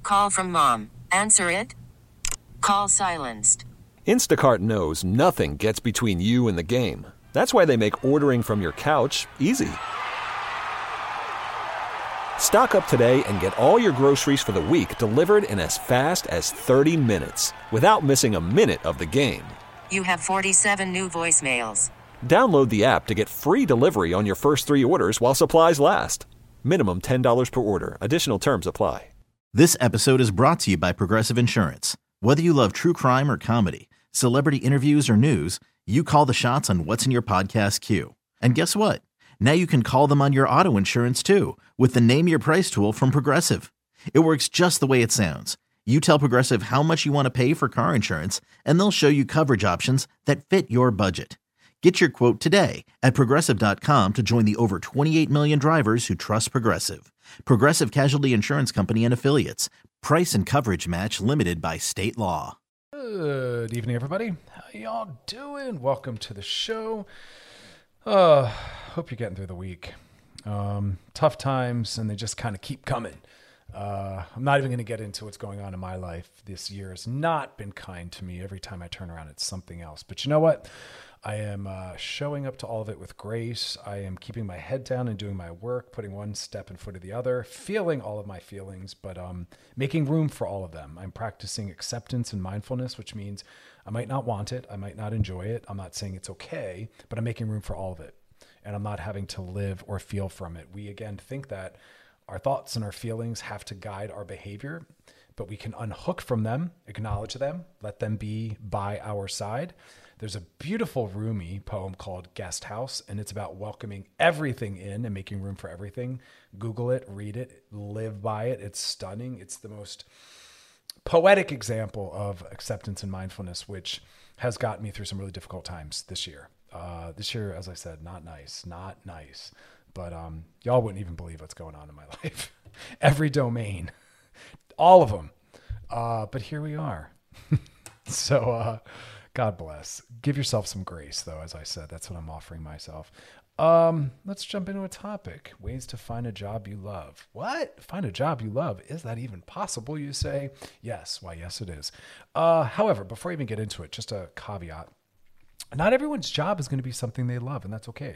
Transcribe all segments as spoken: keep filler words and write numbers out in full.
Call from mom. Answer it. Call silenced. Instacart knows nothing gets between you and the game. That's why they make ordering from your couch easy. Stock up today and get all your groceries for the week delivered in as fast as thirty minutes without missing a minute of the game. You have forty-seven new voicemails. Download the app to get free delivery on your first three orders while supplies last. Minimum ten dollars per order. Additional terms apply. This episode is brought to you by Progressive Insurance. Whether you love true crime or comedy, celebrity interviews or news, you call the shots on what's in your podcast queue. And guess what? Now you can call them on your auto insurance too with the Name Your Price tool from Progressive. It works just the way it sounds. You tell Progressive how much you want to pay for car insurance, and they'll show you coverage options that fit your budget. Get your quote today at Progressive dot com to join the over twenty-eight million drivers who trust Progressive. Progressive Casualty Insurance Company and Affiliates. Price and coverage match limited by state law. Good evening, everybody. How y'all doing? Welcome to the show. Uh, hope you're getting through the week. Um, tough times, and they just kind of keep coming. Uh, I'm not even going to get into what's going on in my life. This year has not been kind to me. Every time I turn around, it's something else. But you know what? I am uh, showing up to all of it with grace. I am keeping my head down and doing my work, putting one step in front of the other, feeling all of my feelings, but um, making room for all of them. I'm practicing acceptance and mindfulness, which means I might not want it. I might not enjoy it. I'm not saying it's okay, but I'm making room for all of it. And I'm not having to live or feel from it. We, again, think that our thoughts and our feelings have to guide our behavior, but we can unhook from them, acknowledge them, let them be by our side. There's a beautiful Rumi poem called Guest House, and it's about welcoming everything in and making room for everything. Google it, read it, live by it. It's stunning. It's the most poetic example of acceptance and mindfulness, which has gotten me through some really difficult times this year. Uh, this year, as I said, not nice, not nice. But um, y'all wouldn't even believe what's going on in my life. Every domain, all of them. Uh, but here we are. so uh, God bless. Give yourself some grace, though, as I said. That's what I'm offering myself. Um, let's jump into a topic. Ways to find a job you love. What? Find a job you love? Is that even possible, you say? Yes. Why, yes, it is. Uh, however, before I even get into it, just a caveat. Not everyone's job is going to be something they love, and that's okay.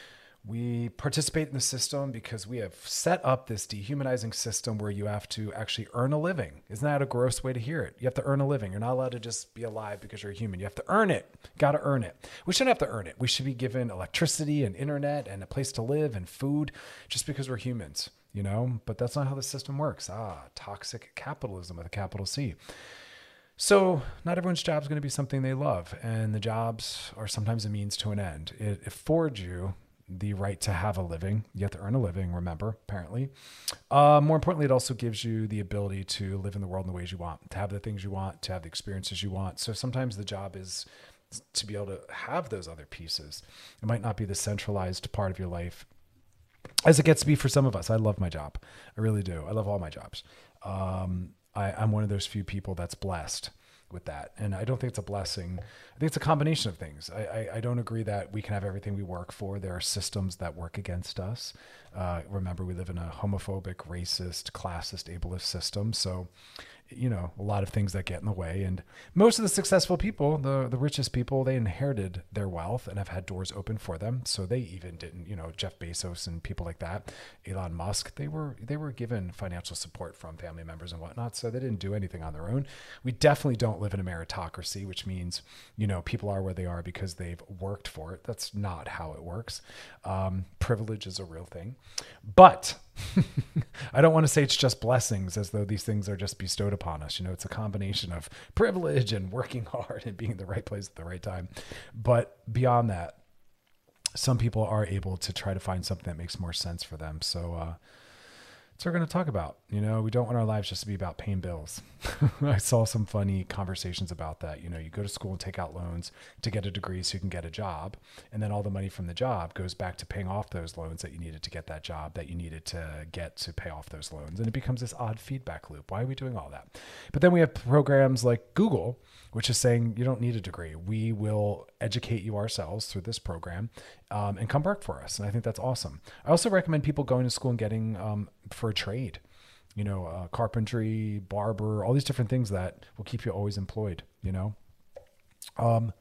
We participate in the system because we have set up this dehumanizing system where you have to actually earn a living. Isn't that a gross way to hear it? You have to earn a living. You're not allowed to just be alive because you're a human. You have to earn it. Got to earn it. We shouldn't have to earn it. We should be given electricity and internet and a place to live and food just because we're humans, you know? But that's not how the system works. Ah, toxic capitalism with a capital C. So not everyone's job is going to be something they love, and the jobs are sometimes a means to an end. It affords you the right to have a living. You have to earn a living, remember, apparently. Uh, more importantly, it also gives you the ability to live in the world in the ways you want, to have the things you want, to have the experiences you want. So sometimes the job is to be able to have those other pieces. It might not be the centralized part of your life as it gets to be for some of us. I love my job. I really do. I love all my jobs. Um, I, I'm one of those few people that's blessed with that. And I don't think it's a blessing. I think it's a combination of things. I, I, I don't agree that we can have everything we work for. There are systems that work against us. Uh, remember, we live in a homophobic, racist, classist, ableist system. So, you know, a lot of things that get in the way. And most of the successful people, the, the richest people, they inherited their wealth and have had doors open for them. So they even didn't, you know, Jeff Bezos and people like that, Elon Musk, they were, they were given financial support from family members and whatnot. So they didn't do anything on their own. We definitely don't live in a meritocracy, which means, you know, people are where they are because they've worked for it. That's not how it works. Um, privilege is a real thing, but I don't want to say it's just blessings as though these things are just bestowed upon us. You know, it's a combination of privilege and working hard and being in the right place at the right time. But beyond that, some people are able to try to find something that makes more sense for them. So, uh, that's what we're going to talk about. You know, we don't want our lives just to be about paying bills. I saw some funny conversations about that. You know, you go to school and take out loans to get a degree so you can get a job. And then all the money from the job goes back to paying off those loans that you needed to get that job, that you needed to get to pay off those loans. And it becomes this odd feedback loop. Why are we doing all that? But then we have programs like Google, which is saying you don't need a degree. We will educate you ourselves through this program um, and come work for us. And I think that's awesome. I also recommend people going to school and getting um, for a trade. you know, uh, carpentry, barber, all these different things that will keep you always employed, you know. Um,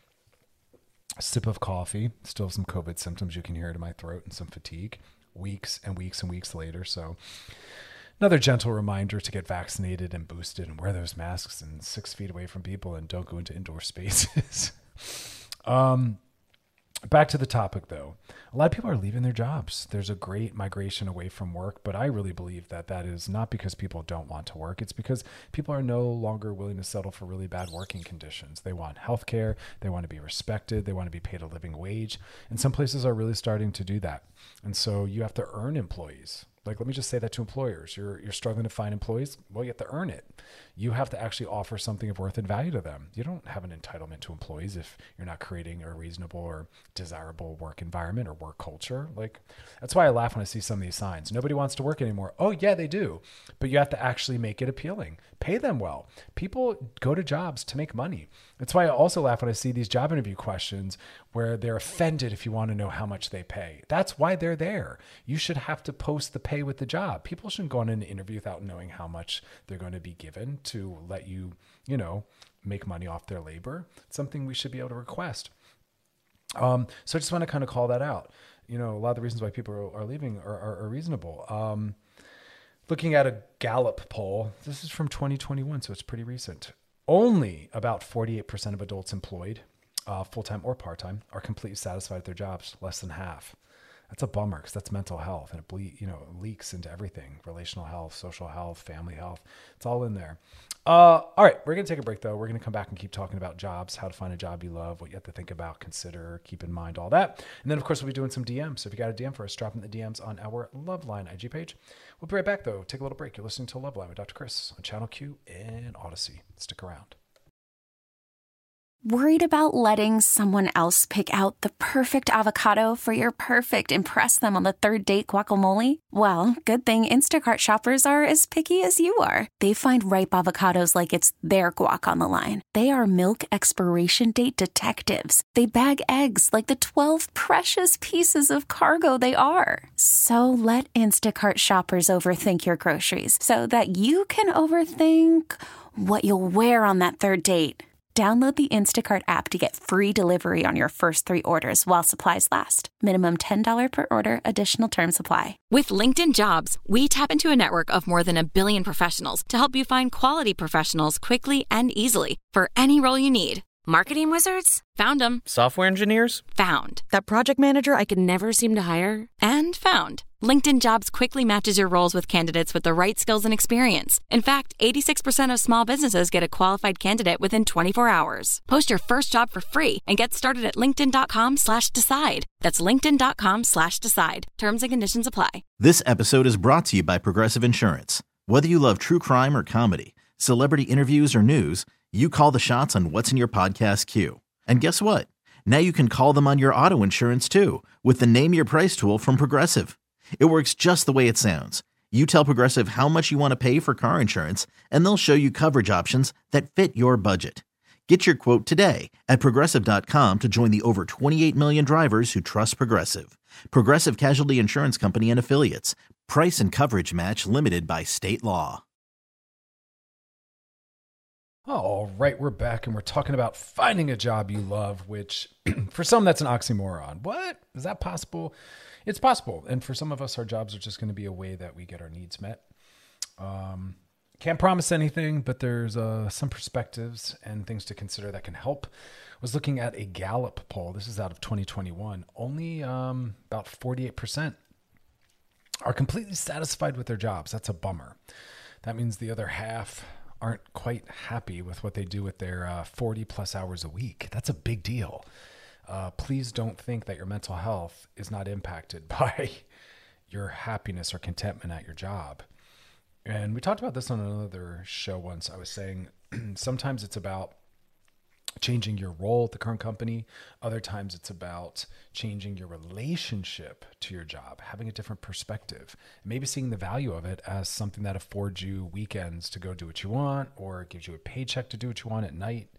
a sip of coffee, still some COVID symptoms. You can hear it in my throat, and some fatigue weeks and weeks and weeks later. So another gentle reminder to get vaccinated and boosted and wear those masks and six feet away from people and don't go into indoor spaces. um, Back to the topic, though. A lot of people are leaving their jobs. There's a great migration away from work, but I really believe that that is not because people don't want to work. It's because people are no longer willing to settle for really bad working conditions. They want health care. They want to be respected. They want to be paid a living wage. And some places are really starting to do that. And so you have to earn employees. Like, let me just say that to employers. You're you're struggling to find employees. Well, you have to earn it. You have to actually offer something of worth and value to them. You don't have an entitlement to employees if you're not creating a reasonable or desirable work environment or work culture. Like, that's why I laugh when I see some of these signs. Nobody wants to work anymore. Oh, yeah, they do. But you have to actually make it appealing. Pay them well. People go to jobs to make money. That's why I also laugh when I see these job interview questions where they're offended if you want to know how much they pay. That's why they're there. You should have to post the pay with the job. People shouldn't go on an interview without knowing how much they're going to be given to let you, you know, make money off their labor. It's something we should be able to request. Um, so I just want to kind of call that out. You know, a lot of the reasons why people are, are leaving are, are, are reasonable. Um, looking at a Gallup poll, this is from twenty twenty-one, so it's pretty recent. Only about forty-eight percent of adults employed, uh, full-time or part-time, are completely satisfied with their jobs, less than half. That's a bummer because that's mental health, and it ble- you know, it leaks into everything: relational health, social health, family health. It's all in there. Uh, all right, we're going to take a break, though. We're going to come back and keep talking about jobs, how to find a job you love, what you have to think about, consider, keep in mind, all that. And then, of course, we'll be doing some D Ms. So if you got a D M for us, drop in the D Ms on our Loveline I G page. We'll be right back, though. Take a little break. You're listening to Loveline with Doctor Chris on Channel Q and Odyssey. Stick around. Worried about letting someone else pick out the perfect avocado for your perfect impress them on the third date guacamole? Well, good thing Instacart shoppers are as picky as you are. They find ripe avocados like it's their guac on the line. They are milk expiration date detectives. They bag eggs like the twelve precious pieces of cargo they are. So let Instacart shoppers overthink your groceries so that you can overthink what you'll wear on that third date. Download the Instacart app to get free delivery on your first three orders while supplies last. Minimum ten dollars per order. Additional terms apply. With LinkedIn Jobs, we tap into a network of more than a billion professionals to help you find quality professionals quickly and easily for any role you need. Marketing wizards? Found them. Software engineers? Found. That project manager I could never seem to hire? And found. LinkedIn Jobs quickly matches your roles with candidates with the right skills and experience. In fact, eighty-six percent of small businesses get a qualified candidate within twenty-four hours. Post your first job for free and get started at linkedin.com slash decide. That's linkedin.com slash decide. Terms and conditions apply. This episode is brought to you by Progressive Insurance. Whether you love true crime or comedy, celebrity interviews or news, you call the shots on what's in your podcast queue. And guess what? Now you can call them on your auto insurance too with the Name Your Price tool from Progressive. It works just the way it sounds. You tell Progressive how much you want to pay for car insurance, and they'll show you coverage options that fit your budget. Get your quote today at Progressive dot com to join the over twenty-eight million drivers who trust Progressive. Progressive Casualty Insurance Company and Affiliates. Price and coverage match limited by state law. All right, we're back and we're talking about finding a job you love, which for some that's an oxymoron. What? Is that possible? It's possible. And for some of us, our jobs are just going to be a way that we get our needs met. Um, can't promise anything, but there's uh, some perspectives and things to consider that can help. I was looking at a Gallup poll. This is out of twenty twenty-one. Only um, about forty-eight percent are completely satisfied with their jobs. That's a bummer. That means the other half aren't quite happy with what they do with their uh, forty plus hours a week. That's a big deal. Uh, please don't think that your mental health is not impacted by your happiness or contentment at your job. And we talked about this on another show once. I was saying sometimes it's about changing your role at the current company. Other times it's about changing your relationship to your job, having a different perspective, maybe seeing the value of it as something that affords you weekends to go do what you want or gives you a paycheck to do what you want at night.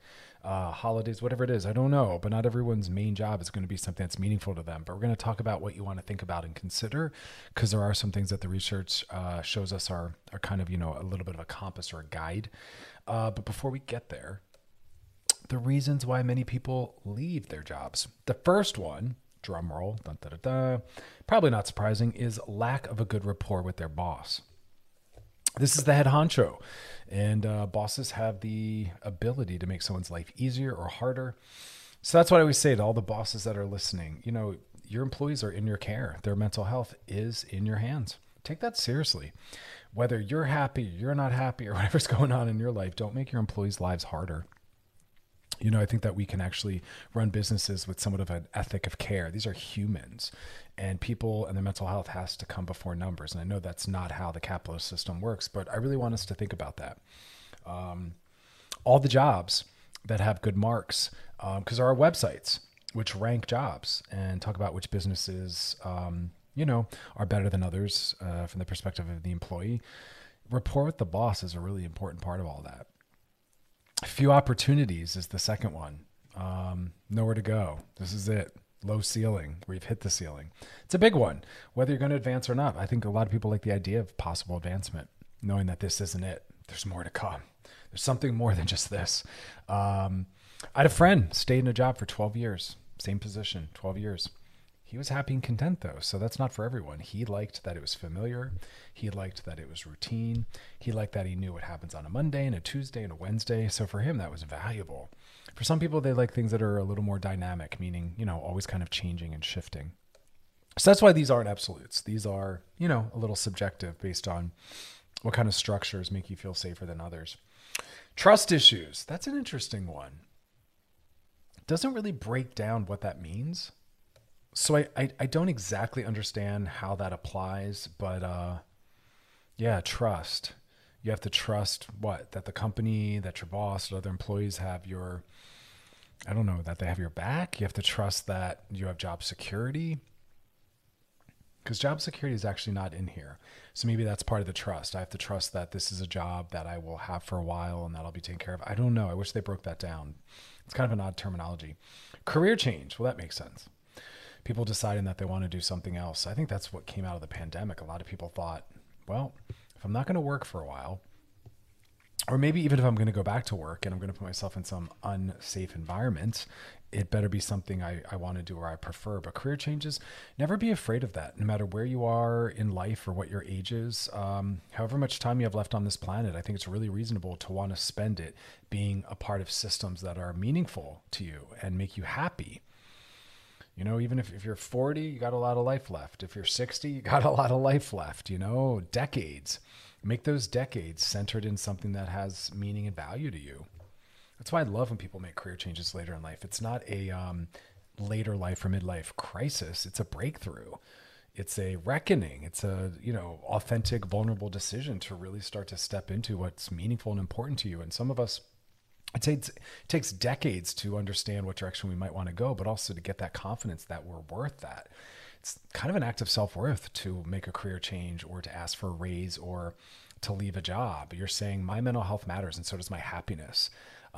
uh, holidays, whatever it is. I don't know, but not everyone's main job is going to be something that's meaningful to them. But we're going to talk about what you want to think about and consider, because there are some things that the research uh, shows us are, are kind of, you know, a little bit of a compass or a guide. Uh, but before we get there, the reasons why many people leave their jobs. The first one, drum roll, dun, dun, dun, dun, probably not surprising, is lack of a good rapport with their boss. This is the head honcho, and uh, bosses have the ability to make someone's life easier or harder. So that's what I always say to all the bosses that are listening. You know, your employees are in your care. Their mental health is in your hands. Take that seriously. Whether you're happy, you're not happy, or whatever's going on in your life, don't make your employees' lives harder. You know, I think that we can actually run businesses with somewhat of an ethic of care. These are humans, and people and their mental health has to come before numbers. And I know that's not how the capitalist system works, but I really want us to think about that. Um, all the jobs that have good marks, because um, there are websites which rank jobs and talk about which businesses, um, you know, are better than others uh, from the perspective of the employee. Rapport with the boss is a really important part of all that. Few opportunities is the second one. Um, nowhere to go. This is it. Low ceiling. We've hit the ceiling. It's a big one, whether you're going to advance or not. I think a lot of people like the idea of possible advancement, knowing that this isn't it. There's more to come. There's something more than just this. Um, I had a friend stayed in a job for twelve years, same position, twelve years. He was happy and content though. So that's not for everyone. He liked that it was familiar. He liked that it was routine. He liked that he knew what happens on a Monday and a Tuesday and a Wednesday. So for him, that was valuable. For some people, they like things that are a little more dynamic, meaning, you know, always kind of changing and shifting. So that's why these aren't absolutes. These are, you know, a little subjective based on what kind of structures make you feel safer than others. Trust issues. That's an interesting one. It doesn't really break down what that means. So I, I, I don't exactly understand how that applies, but uh, yeah, trust. You have to trust what? That the company, that your boss, that other employees have your, I don't know, that they have your back. You have to trust that you have job security. Because job security is actually not in here. So maybe that's part of the trust. I have to trust that this is a job that I will have for a while and that I'll be taken care of. I don't know. I wish they broke that down. It's kind of an odd terminology. Career change. Well, that makes sense. People deciding that they want to do something else. I think that's what came out of the pandemic. A lot of people thought, well, if I'm not going to work for a while, or maybe even if I'm going to go back to work and I'm going to put myself in some unsafe environment, it better be something I, I want to do or I prefer. But career changes, never be afraid of that. No matter where you are in life or what your age is, um, however much time you have left on this planet, I think it's really reasonable to want to spend it being a part of systems that are meaningful to you and make you happy. You know, even if, if you're forty, you got a lot of life left. If you're sixty, you got a lot of life left, you know, decades. Make those decades centered in something that has meaning and value to you. That's why I love when people make career changes later in life. It's not a um, later life or midlife crisis. It's a breakthrough. It's a reckoning. It's a, you know, authentic, vulnerable decision to really start to step into what's meaningful and important to you. And some of us, It takes, it takes decades to understand what direction we might want to go, but also to get that confidence that we're worth that. It's kind of an act of self-worth to make a career change or to ask for a raise or to leave a job. You're saying my mental health matters and so does my happiness.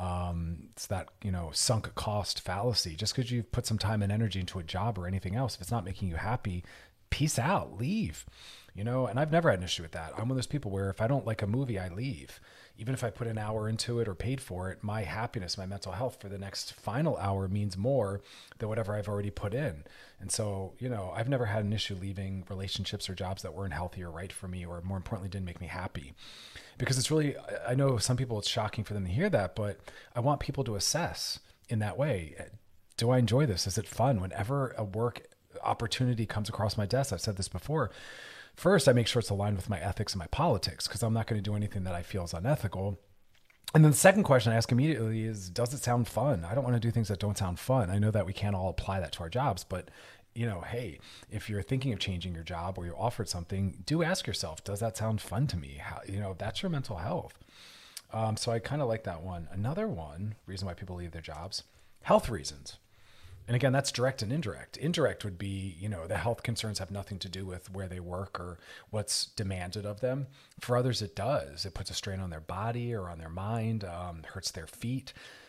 Um, it's that, you know, sunk cost fallacy. Just because you've put some time and energy into a job or anything else, if it's not making you happy, peace out, leave. You know, and I've never had an issue with that. I'm one of those people where if I don't like a movie, I leave. Even if I put an hour into it or paid for it, my happiness, my mental health for the next final hour means more than whatever I've already put in. And so, you know, I've never had an issue leaving relationships or jobs that weren't healthy or right for me, or more importantly, didn't make me happy. Because it's really, I know some people, it's shocking for them to hear that, but I want people to assess in that way. Do I enjoy this? Is it fun? Whenever a work opportunity comes across my desk, I've said this before, first, I make sure it's aligned with my ethics and my politics, because I'm not going to do anything that I feel is unethical. And then the second question I ask immediately is, does it sound fun? I don't want to do things that don't sound fun. I know that we can't all apply that to our jobs, but you know, hey, if you're thinking of changing your job or you're offered something, do ask yourself, does that sound fun to me? How, you know, that's your mental health. Um, so I kind of like that one. Another one, reason why people leave their jobs, health reasons. And again, that's direct and indirect. Indirect would be, you know, the health concerns have nothing to do with where they work or what's demanded of them. For others, it does. It puts a strain on their body or on their mind, um, hurts their feet.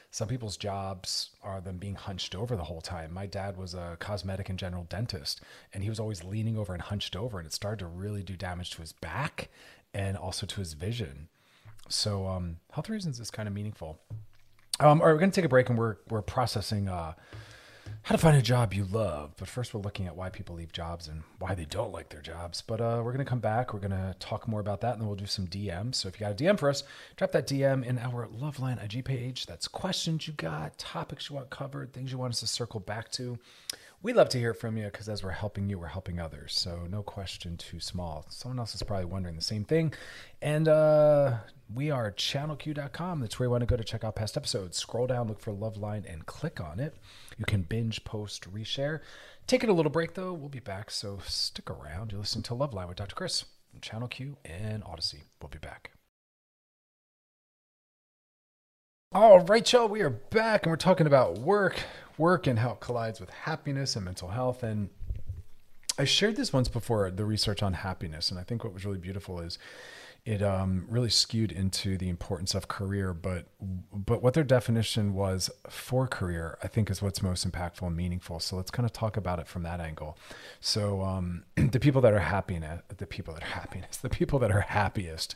Some people's jobs are them being hunched over the whole time. My dad was a cosmetic and general dentist, and he was always leaning over and hunched over, and it started to really do damage to his back and also to his vision. So um, health reasons is kind of meaningful. Um, all right, we're going to take a break, and we're we're processing uh, how to find a job you love. But first, we're looking at why people leave jobs and why they don't like their jobs. But uh, we're going to come back. We're going to talk more about that, and then we'll do some D Ms. So if you got a D M for us, drop that D M in our Loveline I G page. That's questions you got, topics you want covered, things you want us to circle back to. We love to hear from you because as we're helping you, we're helping others. So no question too small. Someone else is probably wondering the same thing. And uh, we are channel q dot com. That's where you want to go to check out past episodes. Scroll down, look for Loveline, and click on it. You can binge, post, reshare. Taking a little break, though. We'll be back, so stick around. You're listening to Loveline with Doctor Chris from Channel Q and Odyssey. We'll be back. All right, y'all, we are back, and we're talking about work, work and how it collides with happiness and mental health. And I shared this once before, the research on happiness, and I think what was really beautiful is it um, really skewed into the importance of career, but but what their definition was for career, I think, is what's most impactful and meaningful. So let's kind of talk about it from that angle. So um, the people that are happy, the people that are happiness, the people that are happiest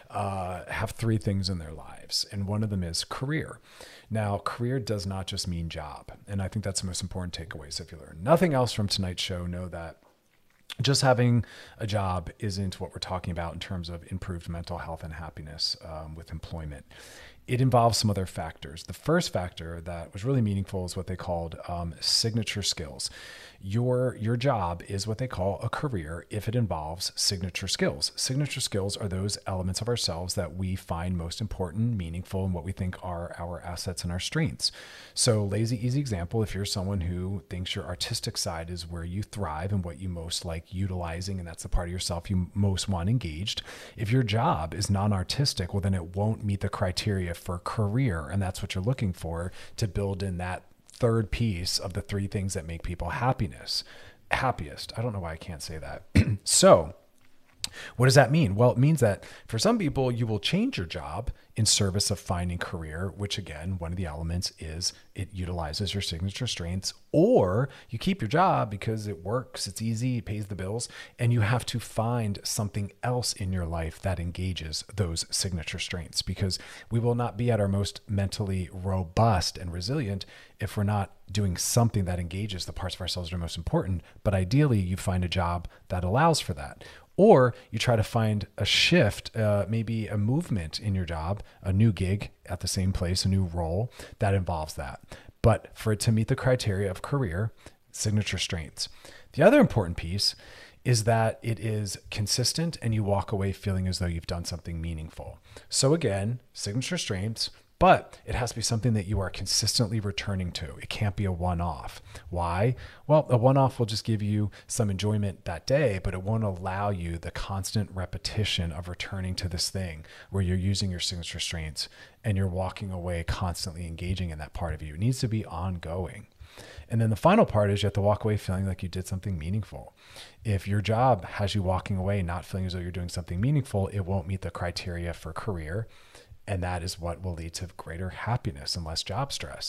uh, have three things in their lives, and one of them is career. Now, career does not just mean job, and I think that's the most important takeaway. So if you learn nothing else from tonight's show, know that just having a job isn't what we're talking about in terms of improved mental health and happiness um, with employment. It involves some other factors. The first factor that was really meaningful is what they called um, signature skills. Your, your job is what they call a career if it involves signature skills. Signature skills are those elements of ourselves that we find most important, meaningful, and what we think are our assets and our strengths. So lazy, easy example, if you're someone who thinks your artistic side is where you thrive and what you most like utilizing, and that's the part of yourself you most want engaged, if your job is non-artistic, well, then it won't meet the criteria for career, and that's what you're looking for to build in that third piece of the three things that make people happiness happiest. I don't know why I can't say that. So what does that mean? Well, it means that for some people, you will change your job in service of finding career, which again, one of the elements is it utilizes your signature strengths, or you keep your job because it works, it's easy, it pays the bills, and you have to find something else in your life that engages those signature strengths, because we will not be at our most mentally robust and resilient if we're not doing something that engages the parts of ourselves that are most important. But ideally, you find a job that allows for that. Or you try to find a shift, uh, maybe a movement in your job, a new gig at the same place, a new role that involves that. But for it to meet the criteria of career, signature strengths. The other important piece is that it is consistent and you walk away feeling as though you've done something meaningful. So again, signature strengths, but it has to be something that you are consistently returning to. It can't be a one-off. Why? Well, a one-off will just give you some enjoyment that day, but it won't allow you the constant repetition of returning to this thing where you're using your signature strengths and you're walking away constantly engaging in that part of you. It needs to be ongoing. And then the final part is you have to walk away feeling like you did something meaningful. If your job has you walking away not feeling as though you're doing something meaningful, it won't meet the criteria for career. And that is what will lead to greater happiness and less job stress.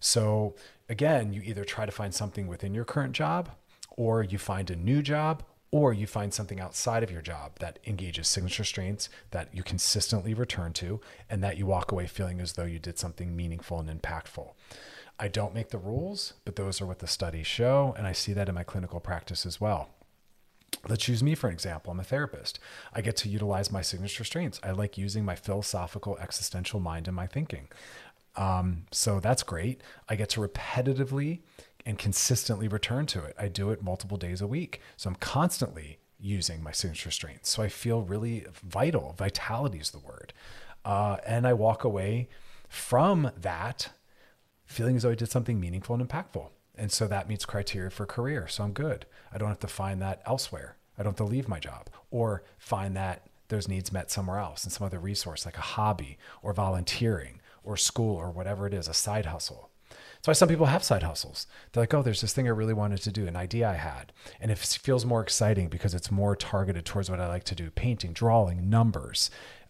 So again, you either try to find something within your current job, or you find a new job, or you find something outside of your job that engages signature strengths that you consistently return to, and that you walk away feeling as though you did something meaningful and impactful. I don't make the rules, but those are what the studies show. And I see that in my clinical practice as well. Let's use me for an example. I'm a therapist. I get to utilize my signature strengths. I like using my philosophical, existential mind in my thinking. Um, so that's great. I get to repetitively and consistently return to it. I do it multiple days a week. So I'm constantly using my signature strengths. So I feel really vital. Vitality is the word. Uh, and I walk away from that feeling as though I did something meaningful and impactful. And so that meets criteria for career. So I'm good. I don't have to find that elsewhere. I don't have to leave my job or find that those needs met somewhere else in some other resource, like a hobby or volunteering or school or whatever it is, a side hustle. That's why some people have side hustles. They're like, oh, there's this thing I really wanted to do, an idea I had. And it feels more exciting because it's more targeted towards what I like to do, painting, drawing, numbers.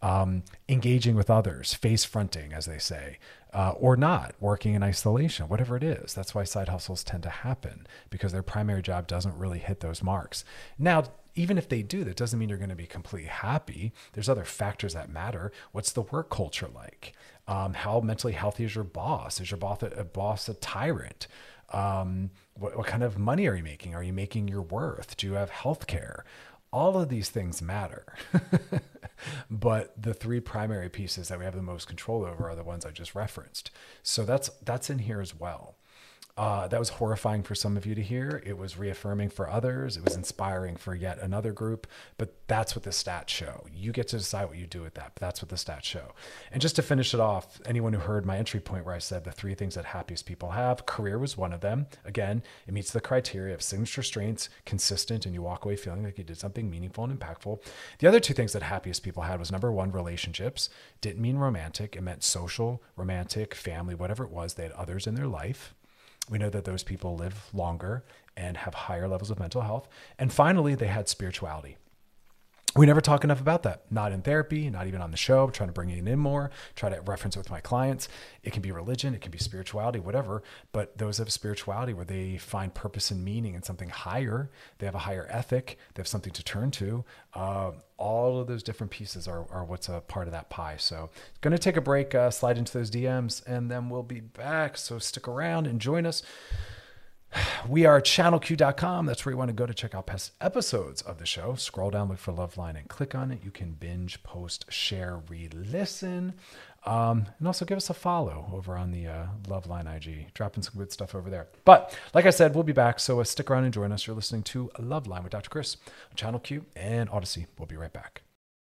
um, engaging with others, face fronting, as they say, uh, or not, working in isolation, whatever it is. That's why side hustles tend to happen, because their primary job doesn't really hit those marks. Now, even if they do, that doesn't mean you're going to be completely happy. There's other factors that matter. What's the work culture like? Um, how mentally healthy is your boss? Is your boss a, a boss a tyrant? Um, what, what kind of money are you making? Are you making your worth? Do you have health care? All of these things matter. But the three primary pieces that we have the most control over are the ones I just referenced. So that's that's in here as well. Uh, that was horrifying for some of you to hear. It was reaffirming for others. It was inspiring for yet another group. But that's what the stats show. You get to decide what you do with that. But that's what the stats show. And just to finish it off, anyone who heard my entry point where I said the three things that happiest people have, career was one of them. Again, it meets the criteria of signature strengths, consistent, and you walk away feeling like you did something meaningful and impactful. The other two things that happiest people had was, number one, relationships. Didn't mean romantic. It meant social, romantic, family, whatever it was. They had others in their life. We know that those people live longer and have higher levels of mental health. And finally, they had spirituality. We never talk enough about that. Not in therapy, not even on the show. I'm trying to bring it in more, try to reference it with my clients. It can be religion, it can be spirituality, whatever. But those have spirituality where they find purpose and meaning in something higher. They have a higher ethic. They have something to turn to. Uh, all of those different pieces are, are what's a part of that pie. So going to take a break, uh, slide into those D Ms, and then we'll be back. So stick around and join us. We are channel q dot com. That's where you want to go to check out past episodes of the show. Scroll down, look for Loveline, and click on it. You can binge, post, share, re-listen. Um, and also give us a follow over on the uh, Loveline I G. Dropping some good stuff over there. But like I said, we'll be back. So uh, stick around and join us. You're listening to Loveline with Doctor Chris on Channel Q and Odyssey. We'll be right back.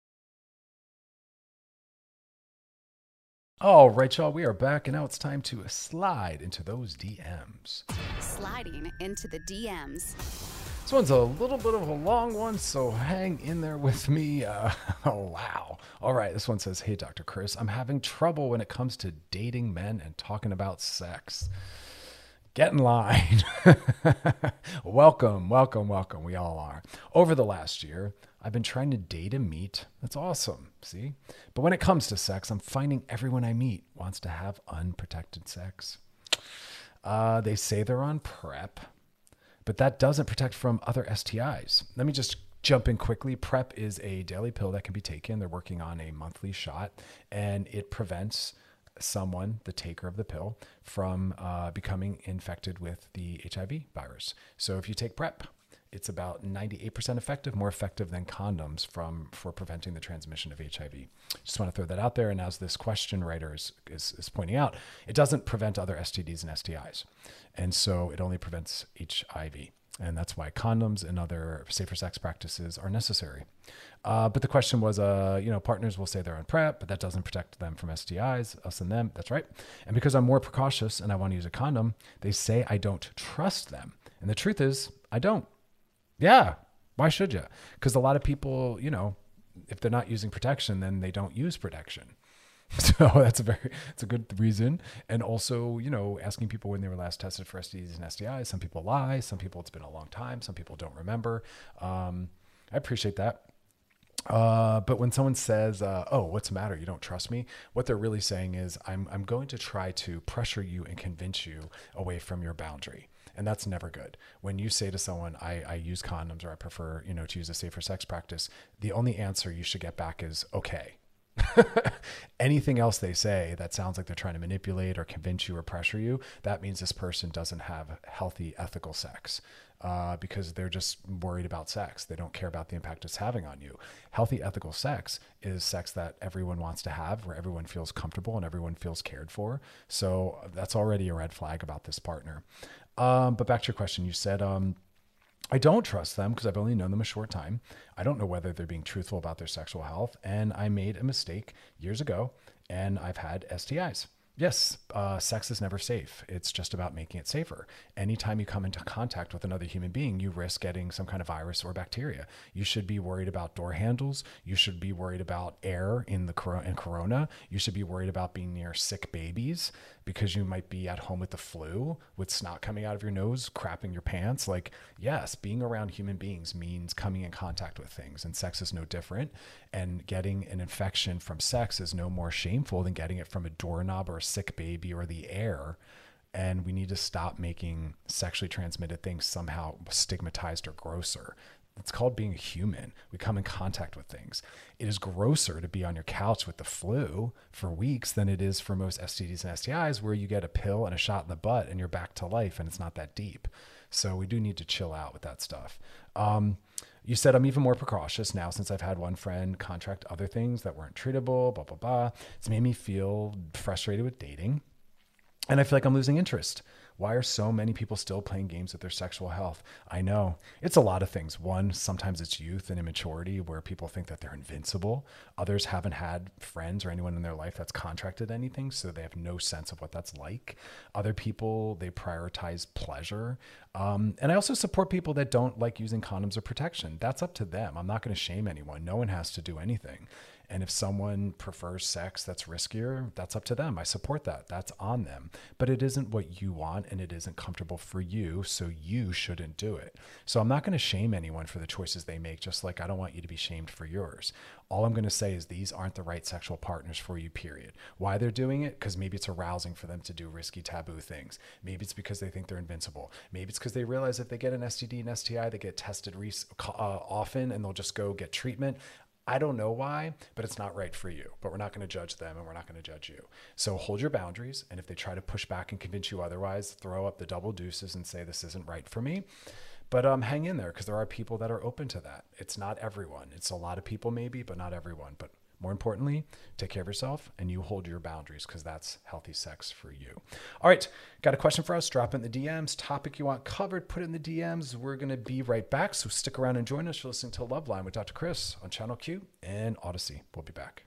All right, y'all, we are back, and now it's time to slide into those D Ms. Sliding into the D Ms. This one's a little bit of a long one, so hang in there with me. Uh, oh, wow. All right, this one says, "Hey, Doctor Chris, I'm having trouble when it comes to dating men and talking about sex." Get in line. Welcome, welcome, welcome. We all are. Over the last year, I've been trying to date and meet. That's awesome. See? But when it comes to sex, I'm finding everyone I meet wants to have unprotected sex. Uh, they say they're on PrEP, but that doesn't protect from other S T Is. Let me just jump in quickly. PrEP is a daily pill that can be taken. They're working on a monthly shot, and it prevents someone, the taker of the pill, from uh, becoming infected with the H I V virus. So if you take PrEP, it's about ninety-eight percent effective, more effective than condoms from for preventing the transmission of H I V. Just want to throw that out there. And as this question writer is, is, is pointing out, it doesn't prevent other S T Ds and S T Is. And so it only prevents H I V. And that's why condoms and other safer sex practices are necessary. Uh, but the question was, uh, you know, partners will say they're on PrEP, but that doesn't protect them from S T Is, us and them. That's right. And because I'm more precautious and I want to use a condom, they say I don't trust them. And the truth is, I don't. Yeah. Why should you? Because a lot of people, you know, if they're not using protection, then they don't use protection. So that's a very, it's a good reason. And also, you know, asking people when they were last tested for S T Ds and S T Is. Some people lie. Some people, it's been a long time. Some people don't remember. Um, I appreciate that. Uh, but when someone says, uh, oh, what's the matter? You don't trust me. What they're really saying is I'm, I'm going to try to pressure you and convince you away from your boundary. And that's never good. When you say to someone, I, I use condoms, or I prefer, you know, to use a safer sex practice, the only answer you should get back is okay. Anything else they say that sounds like they're trying to manipulate or convince you or pressure you, that means this person doesn't have healthy, ethical sex, uh, because they're just worried about sex. They don't care about the impact it's having on you. Healthy, ethical sex is sex that everyone wants to have, where everyone feels comfortable and everyone feels cared for. So that's already a red flag about this partner. Um, but back to your question, you said, um, I don't trust them because I've only known them a short time. I don't know whether they're being truthful about their sexual health. And I made a mistake years ago and I've had S T Is. Yes, uh, sex is never safe. It's just about making it safer. Anytime you come into contact with another human being, you risk getting some kind of virus or bacteria. You should be worried about door handles. You should be worried about air in the cor- in corona. You should be worried about being near sick babies because you might be at home with the flu, with snot coming out of your nose, crapping your pants. Like, yes, being around human beings means coming in contact with things, and sex is no different. And getting an infection from sex is no more shameful than getting it from a doorknob or a sick baby or the air. And we need to stop making sexually transmitted things somehow stigmatized or grosser. It's called being a human. We come in contact with things. It is grosser to be on your couch with the flu for weeks than it is for most S T Ds and S T Is, where you get a pill and a shot in the butt and you're back to life and it's not that deep. So we do need to chill out with that stuff. Um, you said I'm even more precautious now since I've had one friend contract other things that weren't treatable, blah, blah, blah. It's made me feel frustrated with dating. And I feel like I'm losing interest. Why are so many people still playing games with their sexual health? I know it's a lot of things. One, sometimes it's youth and immaturity where people think that they're invincible. Others haven't had friends or anyone in their life that's contracted anything, so they have no sense of what that's like. Other people, they prioritize pleasure. Um, and I also support people that don't like using condoms or protection. That's up to them. I'm not going to shame anyone. No one has to do anything. And if someone prefers sex that's riskier, that's up to them. I support that. That's on them. But it isn't what you want and it isn't comfortable for you, so you shouldn't do it. So I'm not going to shame anyone for the choices they make, just like I don't want you to be shamed for yours. All I'm going to say is these aren't the right sexual partners for you, period. Why they're doing it? Because maybe it's arousing for them to do risky, taboo things. Maybe it's because they think they're invincible. Maybe it's because they realize if they get an S T D and S T I, they get tested re- uh, often and they'll just go get treatment. I don't know why, but it's not right for you. But we're not going to judge them and we're not going to judge you. So hold your boundaries. And if they try to push back and convince you otherwise, throw up the double deuces and say, this isn't right for me. But um, hang in there because there are people that are open to that. It's not everyone. It's a lot of people maybe, but not everyone. But more importantly, take care of yourself and you hold your boundaries because that's healthy sex for you. All right. Got a question for us? Drop it in the D Ms. Topic you want covered, put it in the D Ms. We're going to be right back. So stick around and join us. You're listening to Loveline with Doctor Chris on Channel Q and Odyssey. We'll be back.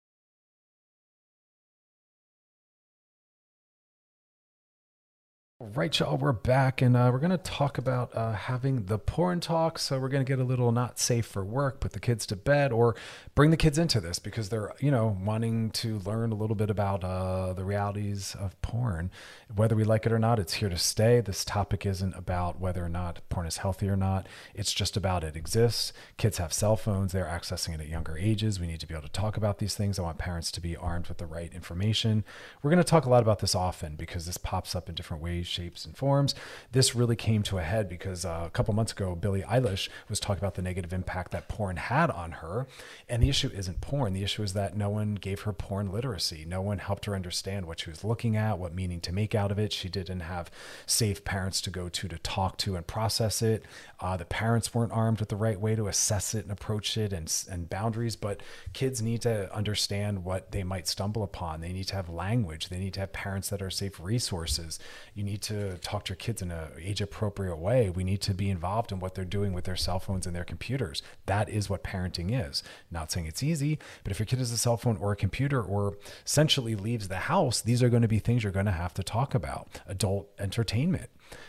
Right, y'all, we're back, and uh, we're going to talk about uh, having the porn talk. So we're going to get a little not safe for work, put the kids to bed, or bring the kids into this because they're, you know, wanting to learn a little bit about uh, the realities of porn. Whether we like it or not, it's here to stay. This topic isn't about whether or not porn is healthy or not. It's just about it exists. Kids have cell phones. They're accessing it at younger ages. We need to be able to talk about these things. I want parents to be armed with the right information. We're going to talk a lot about this often because this pops up in different ways, shapes, and forms. This really came to a head because uh, a couple months ago, Billie Eilish was talking about the negative impact that porn had on her. And the issue isn't porn. The issue is that no one gave her porn literacy. No one helped her understand what she was looking at, what meaning to make out of it. She didn't have safe parents to go to to talk to and process it. Uh, the parents weren't armed with the right way to assess it and approach it and, and boundaries. But kids need to understand what they might stumble upon. They need to have language. They need to have parents that are safe resources. You need to talk to your kids in an age-appropriate way. We need to be involved in what they're doing with their cell phones and their computers. That is what parenting is. Not saying it's easy, but if your kid has a cell phone or a computer or essentially leaves the house, these are going to be things you're going to have to talk about. Adult entertainment.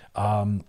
Um,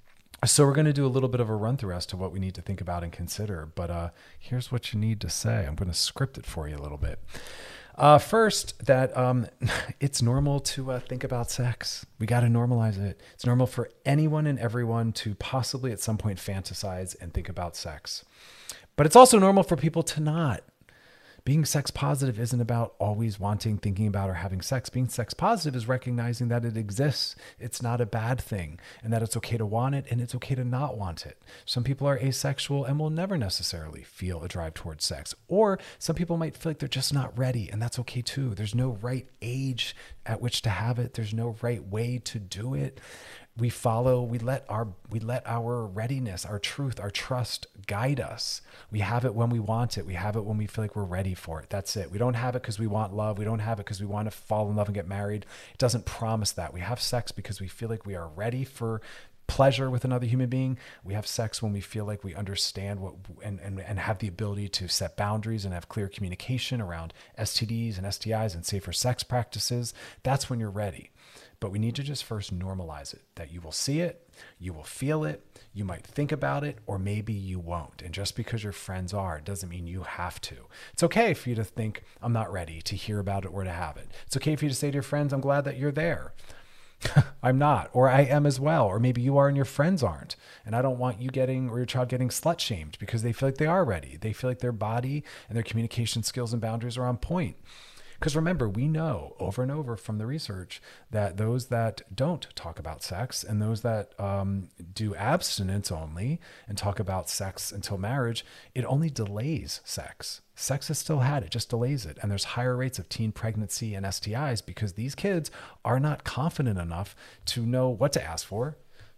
So we're going to do a little bit of a run through as to what we need to think about and consider. But uh, here's what you need to say. I'm going to script it for you a little bit. Uh, first, that um, it's normal to uh, think about sex. We got to normalize it. It's normal for anyone and everyone to possibly at some point fantasize and think about sex. But it's also normal for people to not. Being sex positive isn't about always wanting, thinking about, or having sex. Being sex positive is recognizing that it exists. It's not a bad thing, and that it's okay to want it and it's okay to not want it. Some people are asexual and will never necessarily feel a drive towards sex. Or some people might feel like they're just not ready, and that's okay too. There's no right age at which to have it. There's no right way to do it. We follow, we let our, we let our readiness, our truth, our trust guide us. We have it when we want it. We have it when we feel like we're ready for it. That's it. We don't have it because we want love. We don't have it because we want to fall in love and get married. It doesn't promise that. We have sex because we feel like we are ready for pleasure with another human being. We have sex when we feel like we understand what and, and, and have the ability to set boundaries and have clear communication around S T Ds and S T Is and safer sex practices. That's when you're ready. But we need to just first normalize it, that you will see it, you will feel it, you might think about it, or maybe you won't. And just because your friends are, it doesn't mean you have to. It's okay for you to think, I'm not ready to hear about it or to have it. It's okay for you to say to your friends, I'm glad that you're there. I'm not, or I am as well, or maybe you are and your friends aren't. And I don't want you getting, or your child getting slut shamed because they feel like they are ready. They feel like their body and their communication skills and boundaries are on point. Because remember, we know over and over from the research that those that don't talk about sex and those that um, do abstinence only and talk about sex until marriage, it only delays sex. Sex is still had, it just delays it. And there's higher rates of teen pregnancy and S T Is because these kids are not confident enough to know what to ask for,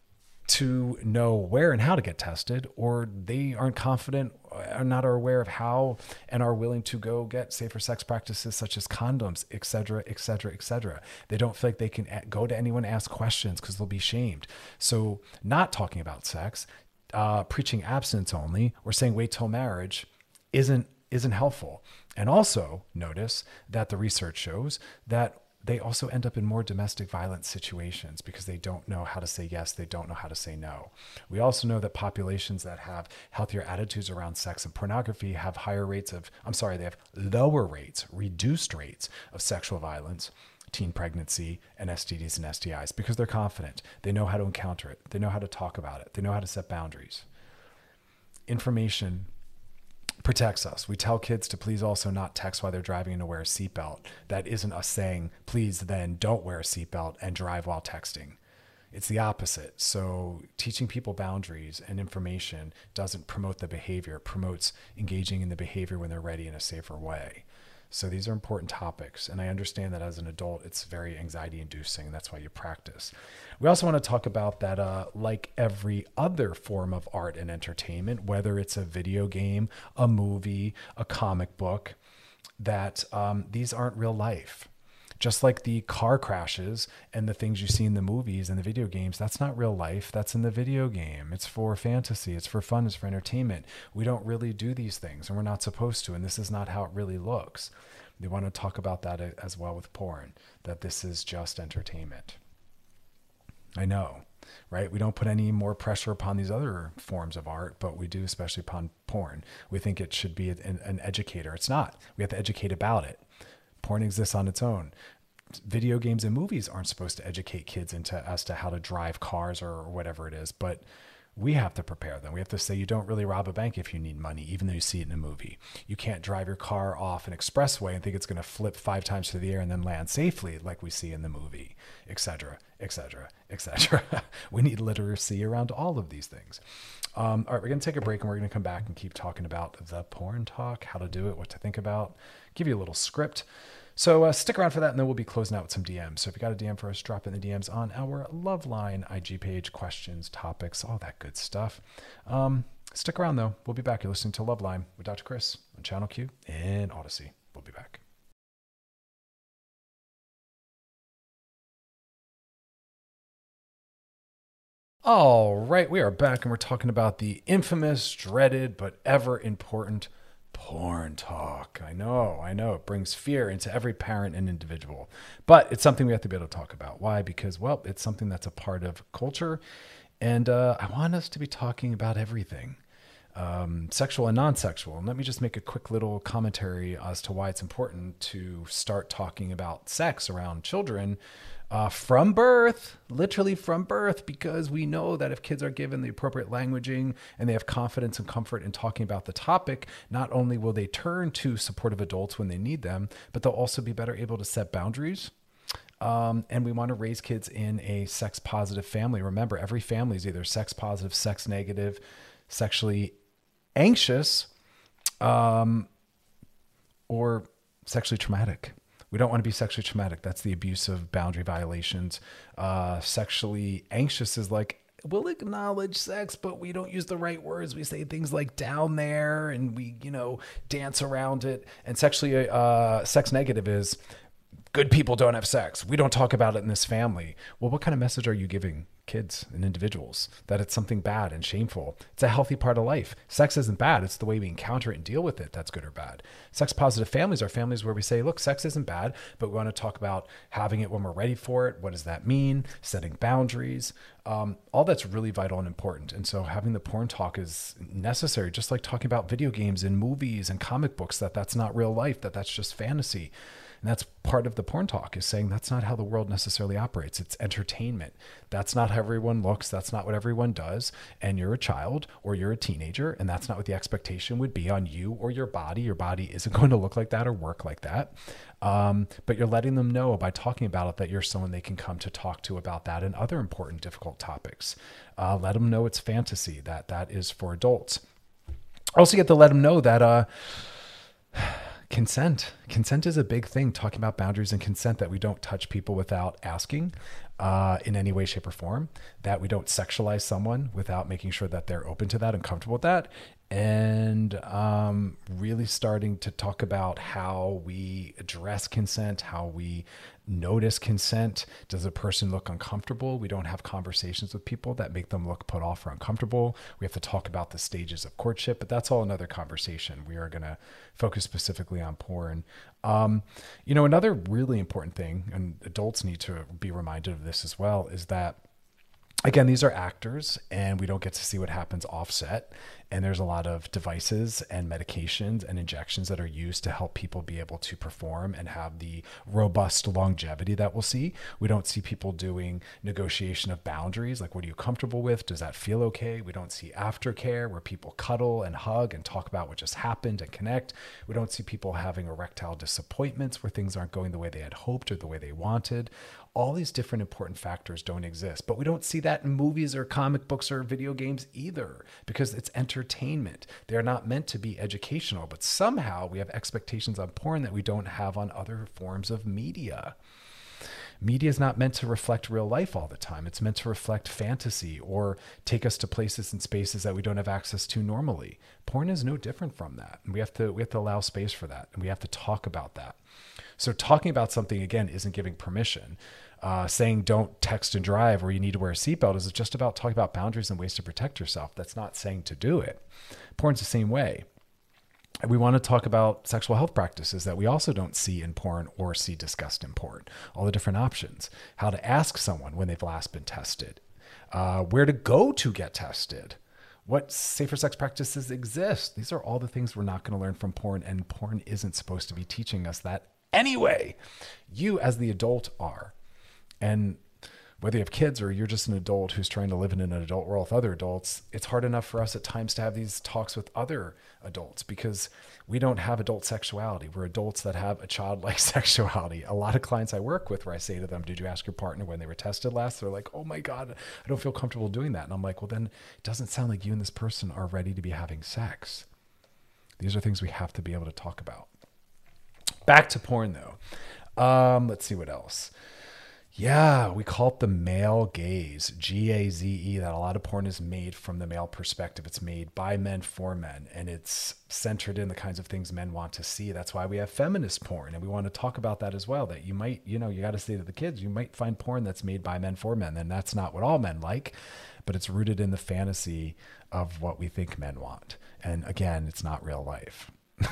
to know where and how to get tested, or they aren't confident, are not aware of how, and are willing to go get safer sex practices such as condoms, et cetera, et cetera, et cetera. They don't feel like they can go to anyone and ask questions because they'll be shamed. So not talking about sex, uh, preaching abstinence only, or saying wait till marriage isn't isn't helpful. And also notice that the research shows that they also end up in more domestic violence situations because they don't know how to say yes, they don't know how to say no. We also know that populations that have healthier attitudes around sex and pornography have higher rates of, I'm sorry, they have lower rates, reduced rates of sexual violence, teen pregnancy, and S T Ds and S T Is because they're confident. They know how to encounter it. They know how to talk about it. They know how to set boundaries. Information protects us. We tell kids to please also not text while they're driving and to wear a seatbelt. That isn't us saying, please then don't wear a seatbelt and drive while texting. It's the opposite. So teaching people boundaries and information doesn't promote the behavior. It promotes engaging in the behavior when they're ready in a safer way. So these are important topics. And I understand that as an adult, it's very anxiety inducing. And that's why you practice. We also want to talk about that, uh, like every other form of art and entertainment, whether it's a video game, a movie, a comic book, that um, these aren't real life. Just like the car crashes and the things you see in the movies and the video games, that's not real life. That's in the video game. It's for fantasy. It's for fun. It's for entertainment. We don't really do these things and we're not supposed to. And this is not how it really looks. We want to talk about that as well with porn, that this is just entertainment. I know, right? We don't put any more pressure upon these other forms of art, but we do, especially upon porn. We think it should be an, an educator. It's not. We have to educate about it. Porn exists on its own. Video games and movies aren't supposed to educate kids into as to how to drive cars or whatever it is, but we have to prepare them. We have to say you don't really rob a bank if you need money, even though you see it in a movie. You can't drive your car off an expressway and think it's going to flip five times through the air and then land safely like we see in the movie, et cetera, et cetera, et cetera. We need literacy around all of these things. Um, all right, we're going to take a break and we're going to come back and keep talking about the porn talk, how to do it, what to think about, give you a little script. So uh, stick around for that, and then we'll be closing out with some D Ms. So if you got a D M for us, drop it in the D Ms on our Loveline I G page, questions, topics, all that good stuff. Um, stick around, though. We'll be back. You're listening to Loveline with Doctor Chris on Channel Q and Odyssey. We'll be back. All right, we are back, and we're talking about the infamous, dreaded, but ever important porn talk. I know, I know. It brings fear into every parent and individual. But it's something we have to be able to talk about. Why? Because, well, it's something that's a part of culture. And uh, I want us to be talking about everything, um, sexual and non-sexual. And let me just make a quick little commentary as to why it's important to start talking about sex around children Uh, from birth, literally from birth, because we know that if kids are given the appropriate languaging and they have confidence and comfort in talking about the topic, not only will they turn to supportive adults when they need them, but they'll also be better able to set boundaries. Um, and we want to raise kids in a sex positive family. Remember, every family is either sex positive, sex negative, sexually anxious, um, or sexually traumatic. We don't want to be sexually traumatic. That's the abuse of boundary violations. Uh, sexually anxious is like, we'll acknowledge sex, but we don't use the right words. We say things like down there and we, you know, dance around it. And sexually, uh, sex negative is good people don't have sex. We don't talk about it in this family. Well, what kind of message are you giving kids and individuals, that it's something bad and shameful. It's a healthy part of life. Sex isn't bad. It's the way we encounter it and deal with it that's good or bad. Sex positive families are families where we say, look, sex isn't bad, but we want to talk about having it when we're ready for it. What does that mean? Setting boundaries. Um, all that's really vital and important. And so having the porn talk is necessary, just like talking about video games and movies and comic books, that that's not real life, that that's just fantasy. And that's part of the porn talk, is saying that's not how the world necessarily operates. It's entertainment. That's not how everyone looks. That's not what everyone does. And you're a child or you're a teenager, and that's not what the expectation would be on you or your body. Your body isn't going to look like that or work like that. Um, but you're letting them know by talking about it that you're someone they can come to talk to about that and other important, difficult topics. Uh, let them know it's fantasy, that that is for adults. Also get to let them know that, uh, Consent. Consent is a big thing, talking about boundaries and consent, that we don't touch people without asking uh, in any way, shape, or form, that we don't sexualize someone without making sure that they're open to that and comfortable with that. And um, really starting to talk about how we address consent, how we notice consent. Does a person look uncomfortable? We don't have conversations with people that make them look put off or uncomfortable. We have to talk about the stages of courtship, but that's all another conversation. We are going to focus specifically on porn. Um, you know, another really important thing, and adults need to be reminded of this as well, is that, again, these are actors and we don't get to see what happens offset. And there's a lot of devices and medications and injections that are used to help people be able to perform and have the robust longevity that we'll see. We don't see people doing negotiation of boundaries, like what are you comfortable with? Does that feel okay? We don't see aftercare where people cuddle and hug and talk about what just happened and connect. We don't see people having erectile disappointments where things aren't going the way they had hoped or the way they wanted. All these different important factors don't exist, but we don't see that in movies or comic books or video games either, because it's entertainment. They're not meant to be educational, but somehow we have expectations on porn that we don't have on other forms of media. Media is not meant to reflect real life all the time. It's meant to reflect fantasy or take us to places and spaces that we don't have access to normally. Porn is no different from that. And we have to, we have to allow space for that. And we have to talk about that. So talking about something, again, isn't giving permission. Uh, saying don't text and drive or you need to wear a seatbelt is just about talking about boundaries and ways to protect yourself. That's not saying to do it. Porn's the same way. We want to talk about sexual health practices that we also don't see in porn or see discussed in porn. All the different options. How to ask someone when they've last been tested. Uh, where to go to get tested. What safer sex practices exist. These are all the things we're not going to learn from porn, and porn isn't supposed to be teaching us that anyway. You as the adult are. And whether you have kids or you're just an adult who's trying to live in an adult world with other adults, it's hard enough for us at times to have these talks with other adults because we don't have adult sexuality. We're adults that have a childlike sexuality. A lot of clients I work with where I say to them, did you ask your partner when they were tested last? They're like, oh my God, I don't feel comfortable doing that. And I'm like, well, then it doesn't sound like you and this person are ready to be having sex. These are things we have to be able to talk about. Back to porn though. Um, let's see what else. Yeah, we call it the male gaze, G A Z E, that a lot of porn is made from the male perspective. It's made by men for men, and it's centered in the kinds of things men want to see. That's why we have feminist porn, and we want to talk about that as well, that you might, you know, you got to say to the kids, you might find porn that's made by men for men, and that's not what all men like, but it's rooted in the fantasy of what we think men want. And again, it's not real life.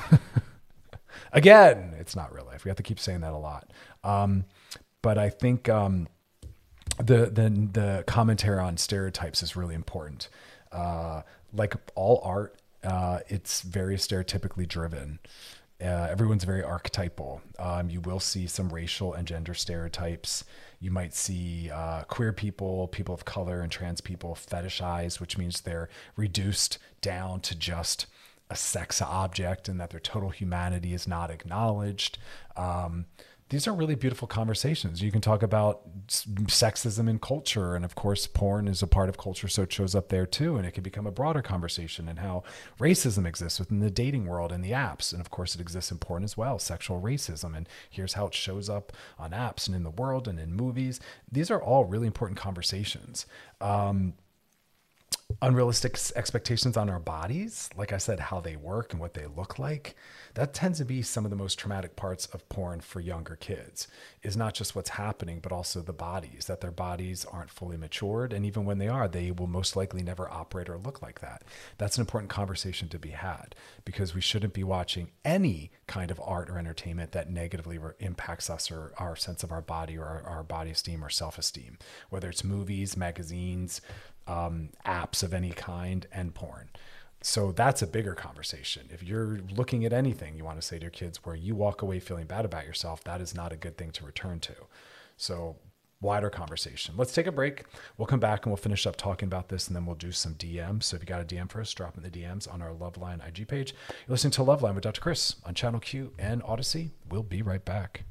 Again, it's not real life. We have to keep saying that a lot. Um, But I think um, the, the the commentary on stereotypes is really important. Uh, like all art, uh, it's very stereotypically driven. Uh, everyone's very archetypal. Um, you will see some racial and gender stereotypes. You might see uh, queer people, people of color, and trans people fetishized, which means they're reduced down to just a sex object and that their total humanity is not acknowledged. Um, These are really beautiful conversations. You can talk about sexism in culture. And of course, porn is a part of culture, so it shows up there too. And it can become a broader conversation, and how racism exists within the dating world and the apps. And of course, it exists in porn as well, sexual racism. And here's how it shows up on apps and in the world and in movies. These are all really important conversations. Um, unrealistic expectations on our bodies, like I said, how they work and what they look like, that tends to be some of the most traumatic parts of porn for younger kids, is not just what's happening, but also the bodies, that their bodies aren't fully matured. And even when they are, they will most likely never operate or look like that. That's an important conversation to be had, because we shouldn't be watching any kind of art or entertainment that negatively re- impacts us or our sense of our body or our, our body esteem or self-esteem, whether it's movies, magazines, um, apps of any kind, and porn. So that's a bigger conversation. If you're looking at anything you want to say to your kids where you walk away feeling bad about yourself, that is not a good thing to return to. So wider conversation. Let's take a break. We'll come back and we'll finish up talking about this, and then we'll do some D Ms. So if you got a D M for us, drop in the D Ms on our Loveline I G page. You're listening to Loveline with Doctor Chris on Channel Q and Odyssey. We'll be right back.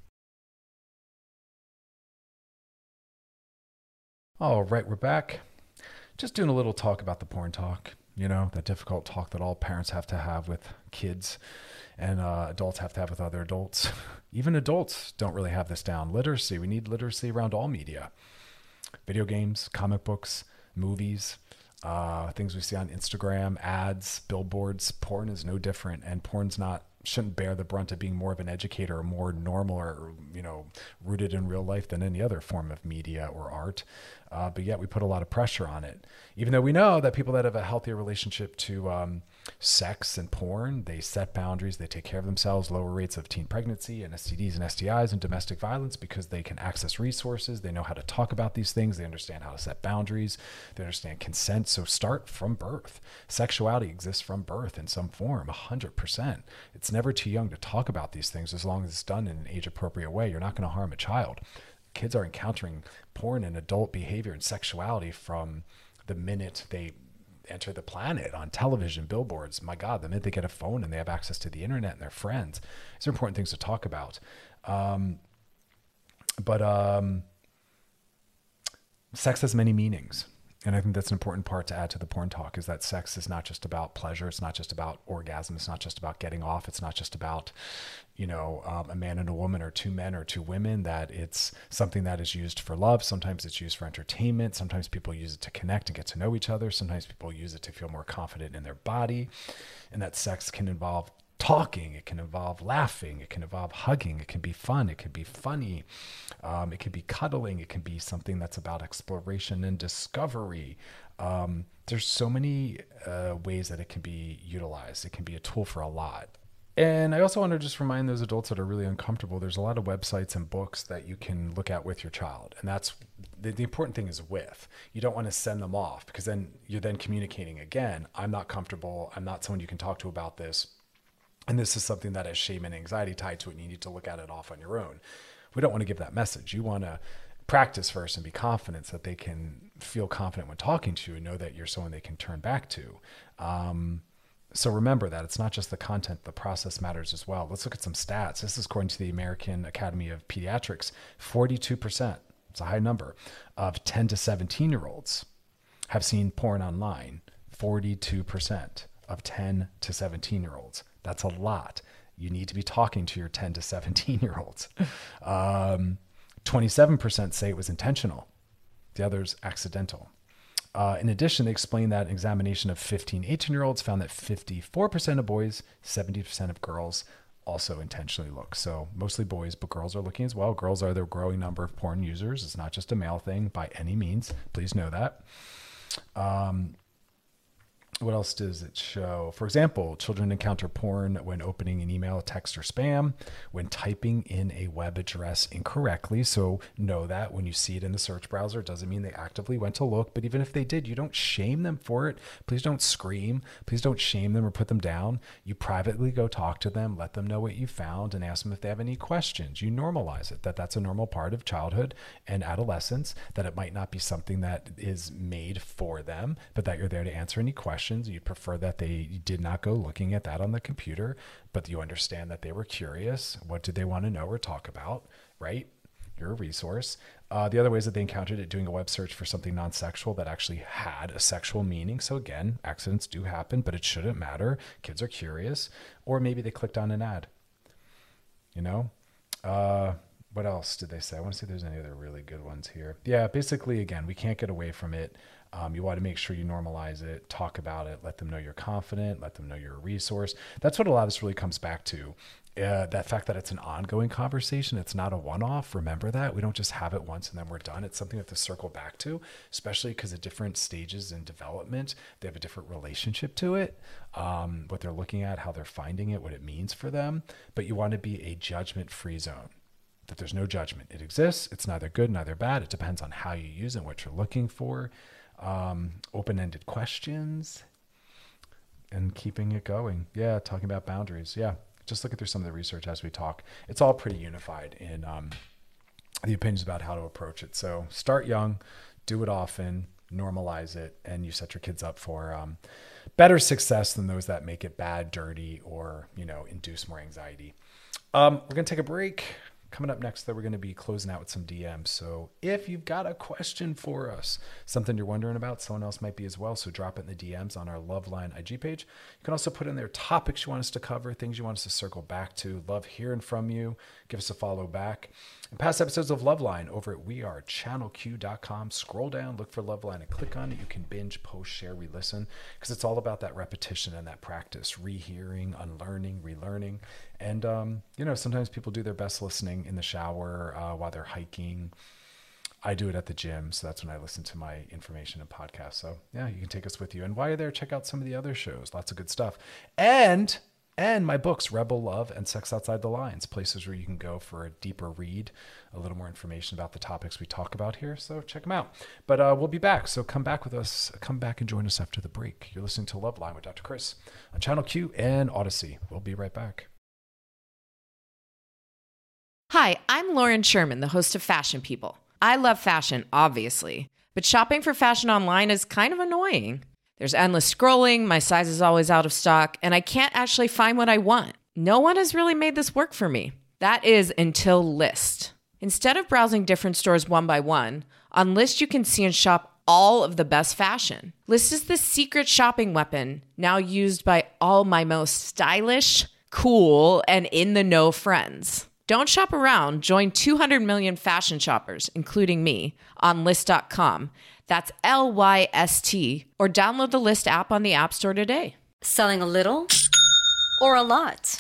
All right, we're back. Just doing a little talk about the porn talk, you know, that difficult talk that all parents have to have with kids and uh, adults have to have with other adults. Even adults don't really have this down. Literacy, we need literacy around all media. Video games, comic books, movies, uh, things we see on Instagram, ads, billboards. Porn is no different, and porn's not, shouldn't bear the brunt of being more of an educator or more normal or, you know, rooted in real life than any other form of media or art. Uh, but yet we put a lot of pressure on it, even though we know that people that have a healthier relationship to um, sex and porn, they set boundaries, they take care of themselves, lower rates of teen pregnancy and S T Ds and S T Is and domestic violence, because they can access resources. They know how to talk about these things. They understand how to set boundaries. They understand consent. So start from birth. Sexuality exists from birth in some form, one hundred percent. It's never too young to talk about these things as long as it's done in an age-appropriate way. You're not going to harm a child. Kids are encountering porn and adult behavior and sexuality from the minute they enter the planet on television, billboards. My God, the minute they get a phone and they have access to the internet and their friends. These are important things to talk about. Um, but um, sex has many meanings. And I think that's an important part to add to the porn talk, is that sex is not just about pleasure. It's not just about orgasm. It's not just about getting off. It's not just about, you know, um, a man and a woman or two men or two women, that it's something that is used for love. Sometimes it's used for entertainment. Sometimes people use it to connect and get to know each other. Sometimes people use it to feel more confident in their body, and that sex can involve talking, it can involve laughing, it can involve hugging, it can be fun, it can be funny, um, it can be cuddling, it can be something that's about exploration and discovery. Um, there's so many uh, ways that it can be utilized. It can be a tool for a lot. And I also want to just remind those adults that are really uncomfortable, there's a lot of websites and books that you can look at with your child. And that's the, the important thing is with. You don't want to send them off, because then you're then communicating again, I'm not comfortable, I'm not someone you can talk to about this. And this is something that has shame and anxiety tied to it, and you need to look at it off on your own. We don't want to give that message. You want to practice first and be confident so that they can feel confident when talking to you and know that you're someone they can turn back to. Um, so remember that it's not just the content, the process matters as well. Let's look at some stats. This is according to the American Academy of Pediatrics. forty-two percent, it's a high number, of ten to seventeen year olds have seen porn online. forty-two percent of ten to seventeen year olds. That's a lot. You need to be talking to your ten to seventeen year olds. Um, twenty-seven percent say it was intentional. The others accidental. Uh, in addition, they explained that an examination of fifteen, eighteen year olds found that fifty-four percent of boys, seventy percent of girls also intentionally look. So mostly boys, but girls are looking as well. Girls are the growing number of porn users. It's not just a male thing by any means. Please know that. Um, What else does it show? For example, children encounter porn when opening an email, text, or spam, when typing in a web address incorrectly. So know that when you see it in the search browser, it doesn't mean they actively went to look. But even if they did, you don't shame them for it. Please don't scream. Please don't shame them or put them down. You privately go talk to them, let them know what you found, and ask them if they have any questions. You normalize it, that that's a normal part of childhood and adolescence, that it might not be something that is made for them, but that you're there to answer any questions. You'd prefer that they did not go looking at that on the computer, but you understand that they were curious. What did they want to know or talk about, right? You're a resource. Uh, the other ways that they encountered it, doing a web search for something non-sexual that actually had a sexual meaning. So again, accidents do happen, but it shouldn't matter. Kids are curious. Or maybe they clicked on an ad, you know? Uh, what else did they say? I want to see if there's any other really good ones here. Yeah, basically, again, we can't get away from it. Um, you want to make sure you normalize it, talk about it, let them know you're confident, let them know you're a resource. That's what a lot of this really comes back to. Uh, that fact that it's an ongoing conversation, it's not a one-off. Remember that. We don't just have it once and then we're done. It's something we have to circle back to, especially because at different stages in development, they have a different relationship to it, um, what they're looking at, how they're finding it, what it means for them. But you want to be a judgment-free zone, that there's no judgment. It exists. It's neither good, neither bad. It depends on how you use it and what you're looking for. Um, open-ended questions and keeping it going. Yeah, talking about boundaries. Yeah. Just looking through some of the research as we talk. It's all pretty unified in um, the opinions about how to approach it. So start young, do it often, normalize it, and you set your kids up for um, better success than those that make it bad, dirty, or, you know, induce more anxiety. Um, we're going to take a break. Coming up next, though, we're going to be closing out with some D Ms. So if you've got a question for us, something you're wondering about, someone else might be as well, so drop it in the D Ms on our Loveline I G page. You can also put in there topics you want us to cover, things you want us to circle back to. Love hearing from you. Give us a follow back. And past episodes of Loveline over at we are channel q dot com. Scroll down, look for Loveline, and click on it. You can binge, post, share, re-listen, because it's all about that repetition and that practice, rehearing, unlearning, relearning. And, um, you know, sometimes people do their best listening in the shower uh, while they're hiking. I do it at the gym, so that's when I listen to my information and podcasts. So, yeah, you can take us with you. And while you're there, check out some of the other shows. Lots of good stuff. And... And my books, Rebel Love and Sex Outside the Lines, places where you can go for a deeper read, a little more information about the topics we talk about here. So check them out. But uh, we'll be back. So come back with us. Come back and join us after the break. You're listening to Loveline with Doctor Chris on Channel Q and Odyssey. We'll be right back. Hi, I'm Lauren Sherman, the host of Fashion People. I love fashion, obviously, but shopping for fashion online is kind of annoying. There's endless scrolling, my size is always out of stock, and I can't actually find what I want. No one has really made this work for me. That is until Lyst. Instead of browsing different stores one by one, on Lyst you can see and shop all of the best fashion. Lyst is the secret shopping weapon now used by all my most stylish, cool, and in-the-know friends. Don't shop around. Join two hundred million fashion shoppers, including me, on Lyst dot com. That's L Y S T, or download the Lyst app on the App Store today. Selling a little or a lot?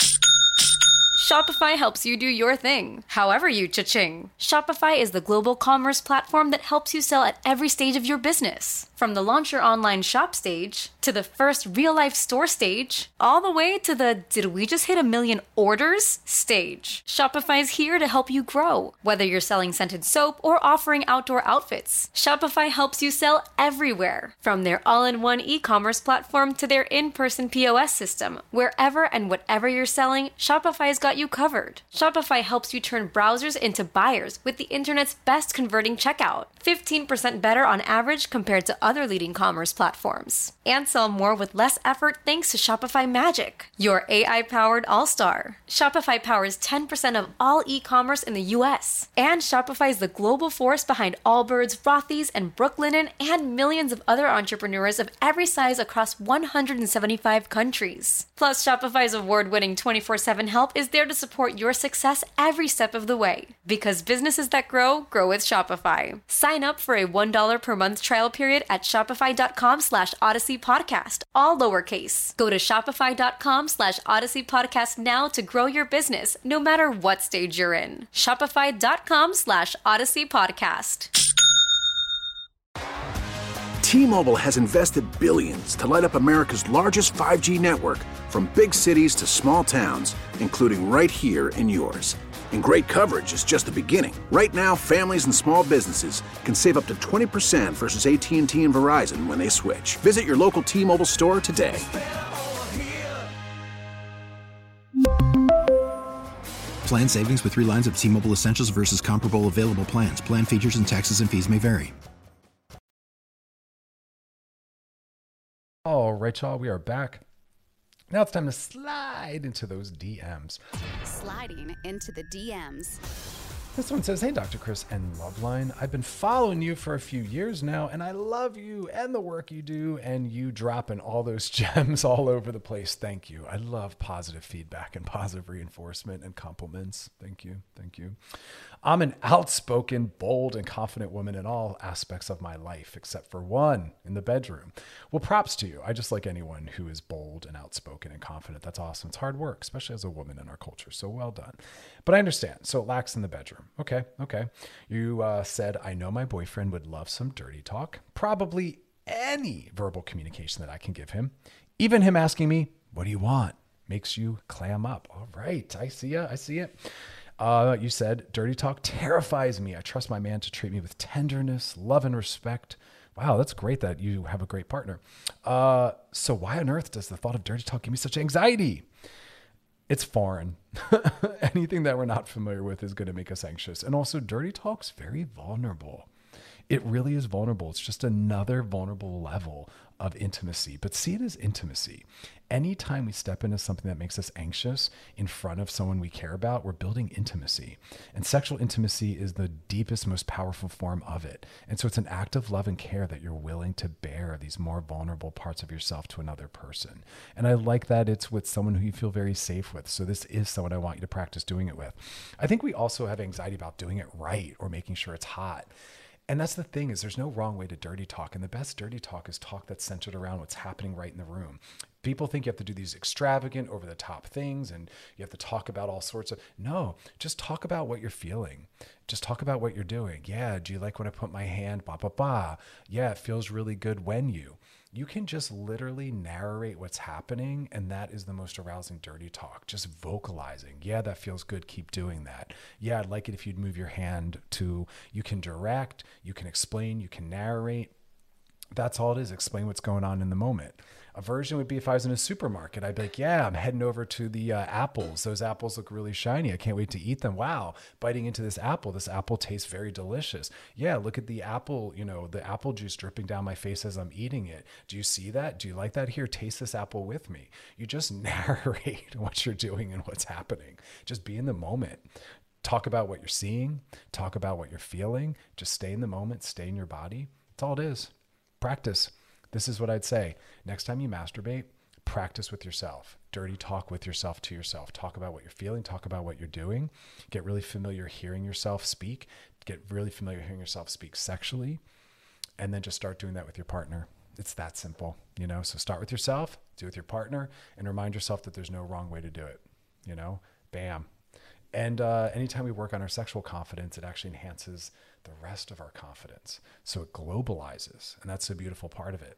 Shopify helps you do your thing, however you cha-ching. Shopify is the global commerce platform that helps you sell at every stage of your business. From the launch your online shop stage, to the first real-life store stage, all the way to the did we just hit a million orders stage. Shopify's here to help you grow. Whether you're selling scented soap or offering outdoor outfits, Shopify helps you sell everywhere. From their all-in-one e-commerce platform to their in-person P O S system, wherever and whatever you're selling, Shopify's got you covered. Shopify helps you turn browsers into buyers with the internet's best converting checkout. fifteen percent better on average compared to other leading commerce platforms. And sell more with less effort thanks to Shopify Magic, your A I-powered all-star. Shopify powers ten percent of all e-commerce in the U S. And Shopify is the global force behind Allbirds, Rothy's, and Brooklinen, and millions of other entrepreneurs of every size across one hundred seventy-five countries. Plus, Shopify's award-winning twenty-four seven help is there to support your success every step of the way. Because businesses that grow, grow with Shopify. Sign up for a one dollar per month trial period at shopify.com slash Odyssey Podcast, all lowercase. Go to shopify.com slash Odyssey Podcast now to grow your business, no matter what stage you're in. Shopify.com slash Odyssey Podcast. T-Mobile has invested billions to light up America's largest five G network, from big cities to small towns, including right here in yours. And great coverage is just the beginning. Right now, families and small businesses can save up to twenty percent versus A T and T and Verizon when they switch. Visit your local T-Mobile store today. Plan savings with three lines of T-Mobile Essentials versus comparable available plans. Plan features and taxes and fees may vary. All right, y'all, we are back. Now it's time to slide into those D Ms. Sliding into the D Ms. This one says, hey, Doctor Chris and Loveline. I've been following you for a few years now, and I love you and the work you do, and you dropping all those gems all over the place. Thank you. I love positive feedback and positive reinforcement and compliments. Thank you. Thank you. I'm an outspoken, bold, and confident woman in all aspects of my life, except for one, in the bedroom. Well, props to you. I just like anyone who is bold and outspoken and confident. That's awesome. It's hard work, especially as a woman in our culture. So well done. But I understand. So it lacks in the bedroom. Okay. Okay. You uh, said, I know my boyfriend would love some dirty talk. Probably any verbal communication that I can give him. Even him asking me, what do you want? Makes you clam up. All right. I see ya. I see it. Uh, you said, dirty talk terrifies me. I trust my man to treat me with tenderness, love, and respect. Wow, that's great that you have a great partner. Uh, so why on earth does the thought of dirty talk give me such anxiety? It's foreign. Anything that we're not familiar with is going to make us anxious. And also, dirty talk's very vulnerable. It really is vulnerable. It's just another vulnerable level of intimacy, but see it as intimacy. Anytime we step into something that makes us anxious in front of someone we care about, we're building intimacy. And sexual intimacy is the deepest, most powerful form of it. And so it's an act of love and care that you're willing to bear these more vulnerable parts of yourself to another person. And I like that it's with someone who you feel very safe with. So this is someone I want you to practice doing it with. I think we also have anxiety about doing it right or making sure it's hot. And that's the thing, is there's no wrong way to dirty talk. And the best dirty talk is talk that's centered around what's happening right in the room. People think you have to do these extravagant, over the top things and you have to talk about all sorts of, no, just talk about what you're feeling. Just talk about what you're doing. Yeah. Do you like when I put my hand, ba, ba, ba? Yeah. It feels really good when you, you can just literally narrate what's happening. And that is the most arousing dirty talk. Just vocalizing. Yeah, that feels good. Keep doing that. Yeah. I'd like it if you'd move your hand to, you can direct, you can explain, you can narrate. That's all it is. Explain what's going on in the moment. A version would be if I was in a supermarket, I'd be like, yeah, I'm heading over to the uh, apples. Those apples look really shiny. I can't wait to eat them. Wow. Biting into this apple. This apple tastes very delicious. Yeah. Look at the apple, you know, the apple juice dripping down my face as I'm eating it. Do you see that? Do you like that? Here, taste this apple with me. You just narrate what you're doing and what's happening. Just be in the moment. Talk about what you're seeing. Talk about what you're feeling. Just stay in the moment. Stay in your body. That's all it is. Practice. This is what I'd say. Next time you masturbate, practice with yourself. Dirty talk with yourself to yourself. Talk about what you're feeling. Talk about what you're doing. Get really familiar hearing yourself speak. Get really familiar hearing yourself speak sexually. And then just start doing that with your partner. It's that simple, you know? So start with yourself, do it with your partner, and remind yourself that there's no wrong way to do it, you know? Bam. And uh, anytime we work on our sexual confidence, it actually enhances the rest of our confidence. So it globalizes, and that's a beautiful part of it.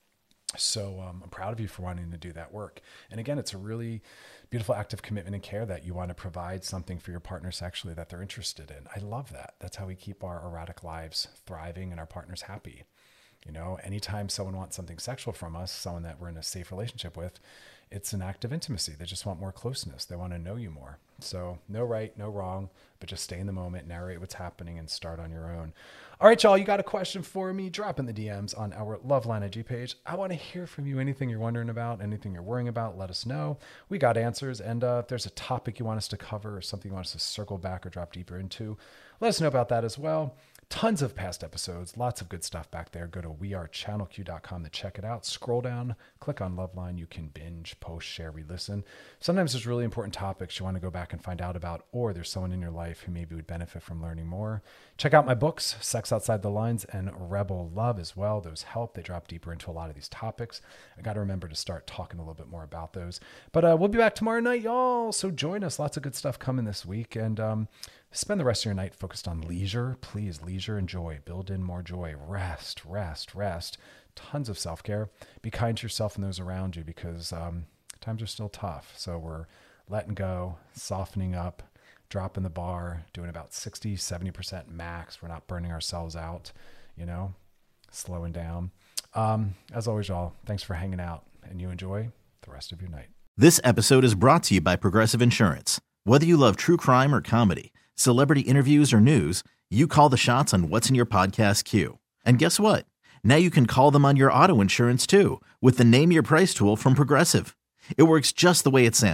So um, I'm proud of you for wanting to do that work. And again, it's a really beautiful act of commitment and care that you want to provide something for your partner sexually that they're interested in. I love that. That's how we keep our erotic lives thriving and our partners happy. You know, anytime someone wants something sexual from us, someone that we're in a safe relationship with, it's an act of intimacy. They just want more closeness. They want to know you more. So no right, no wrong, but just stay in the moment, narrate what's happening, and start on your own. All right, y'all, you got a question for me? Drop in the D Ms on our Loveline I G page. I want to hear from you. Anything you're wondering about, anything you're worrying about, let us know. We got answers. And uh, if there's a topic you want us to cover or something you want us to circle back or drop deeper into, let us know about that as well. Tons of past episodes, lots of good stuff back there. Go to we are channel q dot com to check it out. Scroll down, click on Loveline. You can binge, post, share, re-listen. Sometimes there's really important topics you want to go back and find out about, or there's someone in your life who maybe would benefit from learning more. Check out my books, Sex Outside the Lines and Rebel Love as well. Those help. They drop deeper into a lot of these topics. I got to remember to start talking a little bit more about those. But uh, we'll be back tomorrow night, y'all. So join us. Lots of good stuff coming this week. And um, spend the rest of your night focused on leisure. Please, leisure and joy. Build in more joy. Rest, rest, rest. Tons of self-care. Be kind to yourself and those around you, because um, times are still tough. So we're letting go, softening up, dropping the bar, doing about sixty, seventy percent max. We're not burning ourselves out, you know, slowing down. Um, as always, y'all, thanks for hanging out, and you enjoy the rest of your night. This episode is brought to you by Progressive Insurance. Whether you love true crime or comedy, celebrity interviews or news, you call the shots on what's in your podcast queue. And guess what? Now you can call them on your auto insurance too, with the Name Your Price tool from Progressive. It works just the way it sounds.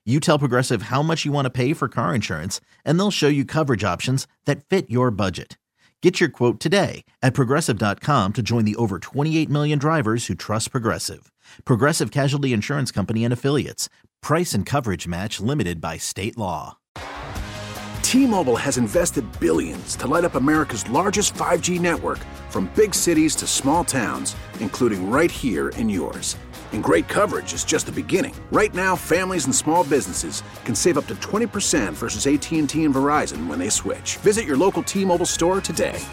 You tell Progressive how much you want to pay for car insurance, and they'll show you coverage options that fit your budget. Get your quote today at Progressive dot com to join the over twenty-eight million drivers who trust Progressive. Progressive Casualty Insurance Company and Affiliates. Price and coverage match limited by state law. T-Mobile has invested billions to light up America's largest five G network, from big cities to small towns, including right here in yours. And great coverage is just the beginning. Right now, families and small businesses can save up to twenty percent versus A T and T and Verizon when they switch. Visit your local T-Mobile store today.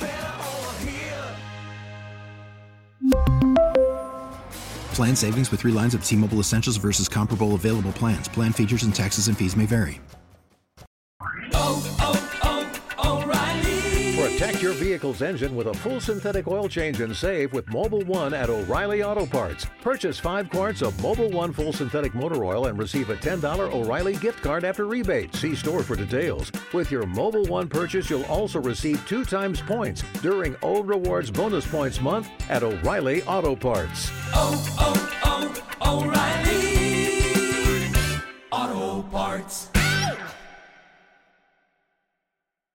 Plan savings with three lines of T-Mobile Essentials versus comparable available plans. Plan features and taxes and fees may vary. Oh, oh, oh, O'Reilly. Protect your vehicle's engine with a full synthetic oil change and save with Mobil one at O'Reilly Auto Parts. Purchase five quarts of Mobil one full synthetic motor oil and receive a ten dollars O'Reilly gift card after rebate. See store for details. With your Mobil one purchase, you'll also receive two times points during O Rewards Bonus Points Month at O'Reilly Auto Parts. Oh, oh, oh, O'Reilly.